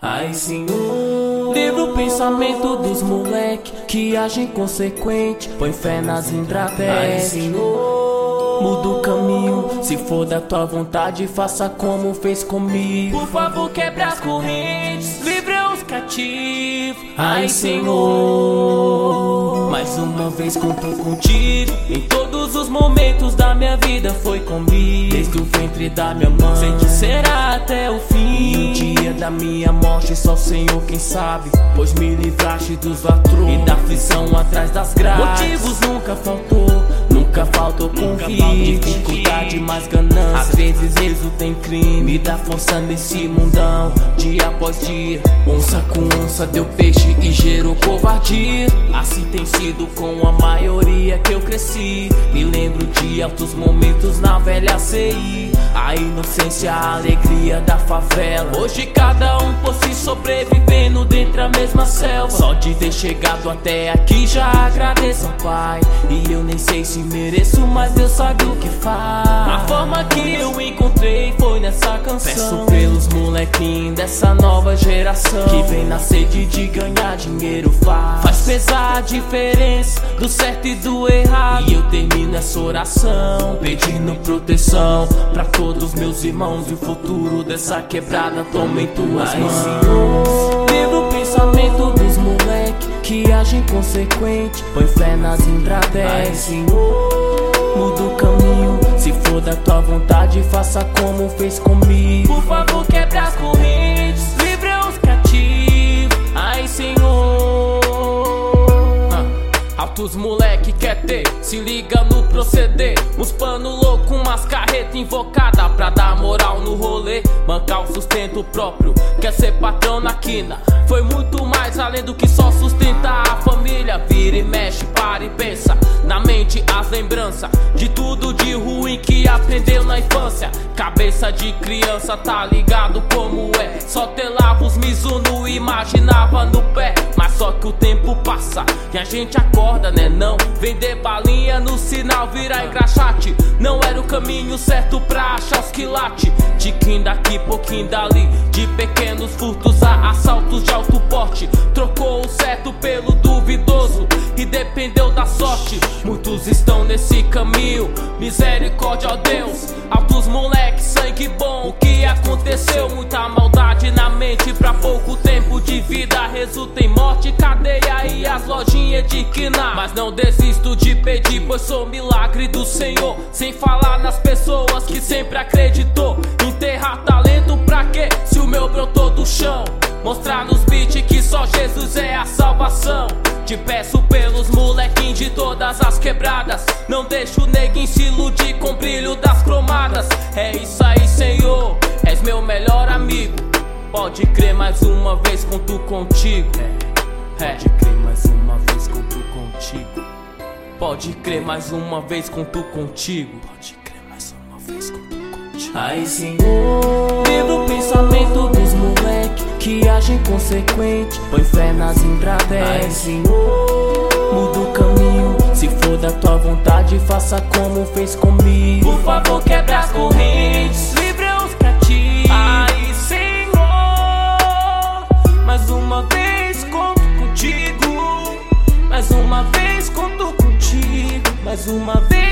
Ai, Senhor, livra o pensamento dos moleque que agem consequente, põe fé nas ingrates. Ai, Senhor, muda o caminho, se for da tua vontade, faça como fez comigo. Por favor, quebra as correntes, livre os cativos. Ai, Senhor, mais uma vez conto contigo. Em todos os momentos da minha vida foi comigo, desde o ventre da minha mãe, sei que será até o fim. E o dia da minha morte só o Senhor quem sabe, pois me livraste dos latros e da aflição atrás das grades. Motivos nunca faltou convite, dificuldade mais ganância, às vezes resulta em crime. Me dá força nesse mundão, dia após dia. Onça com onça deu peixe e gerou covardia. Assim tem sido com a maioria que eu cresci. Me lembro de altos momentos na velha CI, a inocência, a alegria da favela. Hoje cada um por si sobrevivendo dentro da mesma selva. Só de ter chegado até aqui já agradeço ao Pai. E eu nem sei se mereço, mas Deus sabe o que faz. A forma que eu encontrei foi nessa canção. Peço pelos molequinhos dessa nova geração que vem na sede de ganhar dinheiro faz pesar a diferença do certo e do errado. E eu termino essa oração pedindo proteção pra todos meus irmãos, e o futuro dessa quebrada toma em tuas mãos. Senhor, livra o pensamento dos moleque que agem consequente, põe fé nas ingrates. Ai, Senhor, muda o caminho, se for da tua vontade, faça como fez comigo. Por favor, quebra as correntes, livre os cativos. Ai, Senhor, altos moleque quer ter, se liga no proceder. Uns pano louco, umas carreta invocada pra dar moral no rolê, bancar o sustento próprio, quer ser patrão na quina. Foi muito mais além do que só sustentar a família. Vira e mexe, para e pensa, na mente as lembranças de tudo de ruim que aprendeu na infância. Cabeça de criança, tá ligado como é, só telava os Mizuno e imaginava no pé. Mas só que o tempo passa e a gente acorda, né não? Vender balinha no sinal, virar engraxate não era o caminho certo pra achar os quilates. Tiquinho daqui, pouquinho dali, de pequenos furtos a assaltos de alto porte. Trocou o certo pelo duvidoso e dependeu da sorte. Muitos estão nesse caminho, misericórdia, ó Deus. Altos moleque, sangue bom, o que aconteceu? Muita maldade na mente pra pouco tempo de vida, resulta em morte, cadeia e as lojinhas de quina. Mas não desisto de pedir, pois sou milagre do Senhor. Sem falar nas pessoas que sempre acreditou. Enterrar talento pra quê, se o meu brotou do chão? Mostrar nos beats que só Jesus é a salvação. Te peço pelos molequinhos de todas as quebradas, não deixa o neguinho se iludir com o brilho das cromadas. É isso aí, Senhor, és meu melhor amigo. Pode crer, mais uma vez conto contigo. Pode crer, mais uma vez conto contigo. Pode crer, mais uma vez conto contigo. Pode crer, mais uma vez conto contigo. Ai, Senhor, livra o pensamento dos moleque que agem consequente, põe fé nas ingrates. Ai, Senhor, muda o caminho, se for da tua vontade, faça como fez comigo. Por favor, quebra as correntes, livre os cativos. Ai, Senhor, mais uma vez conto contigo. Mais uma vez conto contigo. Mais uma vez